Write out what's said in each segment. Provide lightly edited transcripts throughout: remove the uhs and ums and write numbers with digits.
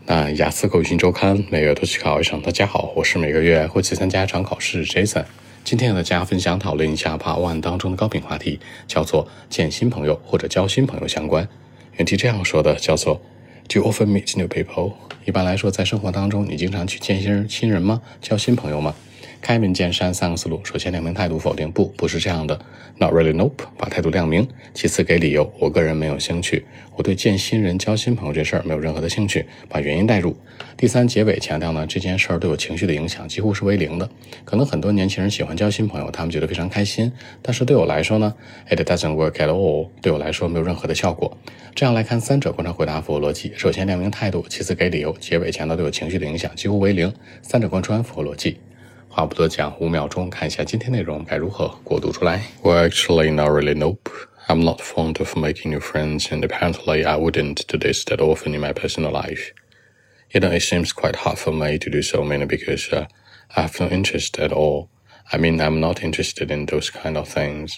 那雅思口语新周刊每月都去考一场。大家好，我是每个月会去参加一场考试 Jason。今天和大家分享讨论一下 Part 1当中的高频话题，叫做见新朋友或者交新朋友相关。原题这样说的，叫做 Do you often meet new people？ 一般来说，在生活当中，你经常去见新人吗？交新朋友吗？开门见山三个思路，首先亮明态度，否定不是这样的。 Not really, nope， 把态度亮明。其次给理由，我个人没有兴趣，我对见新人交新朋友这事儿没有任何的兴趣，把原因带入。第三结尾强调呢，这件事儿对我情绪的影响几乎是为零的。可能很多年轻人喜欢交新朋友，他们觉得非常开心，但是对我来说呢 It doesn't work at all， 对我来说没有任何的效果。这样来看，三者贯穿回答符合逻辑，首先亮明态度，其次给理由，结尾强调对我情绪的影响几乎为零，三者贯穿符合逻辑。话不多讲，5秒钟看一下今天内容该如何过渡出来。Well, actually, not really, nope. I'm not fond of making new friends, and apparently I wouldn't do this that often in my personal life. It seems quite hard for me to do so, mainly because I have no interest at all. I mean, I'm not interested in those kind of things.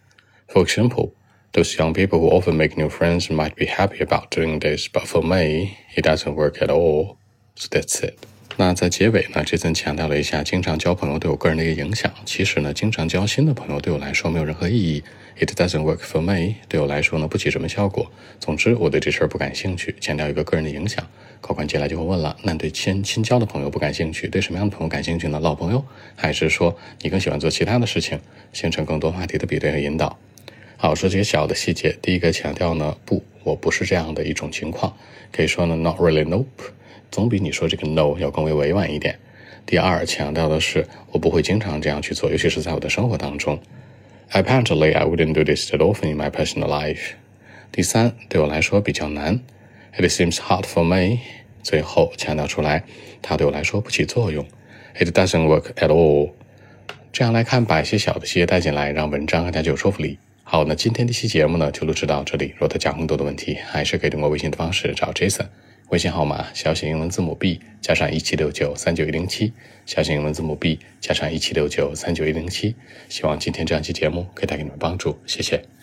For example, those young people who often make new friends might be happy about doing this, but for me, it doesn't work at all. So that's it.那在结尾呢，这次强调了一下经常交朋友对我个人的一个影响。其实呢，经常交新的朋友对我来说没有任何意义。It doesn't work for me， 对我来说呢不起什么效果。总之我对这事儿不感兴趣，强调一个个人的影响。考官接下来就会问了，那你对新交的朋友不感兴趣，对什么样的朋友感兴趣呢？老朋友，还是说你更喜欢做其他的事情，形成更多话题的比对和引导？好，说这些小的细节。第一个强调呢，我不是这样的一种情况，可以说呢 not really, nope，总比你说这个 no 要更为委婉一点。第二，强调的是我不会经常这样去做，尤其是在我的生活当中。Apparently, I wouldn't do this that often in my personal life. 第三，对我来说比较难。It seems hard for me. 最后强调出来，它对我来说不起作用。It doesn't work at all. 这样来看，把一些小的细节带进来，让文章更加具有说服力。好，那今天这期节目呢就录制到这里。如果大家更多的问题，还是可以通过微信的方式找 Jason。微信号码小写英文字母 B 加上176939107，小写英文字母 B 加上176939107。希望今天这样期节目可以带给你们帮助，谢谢。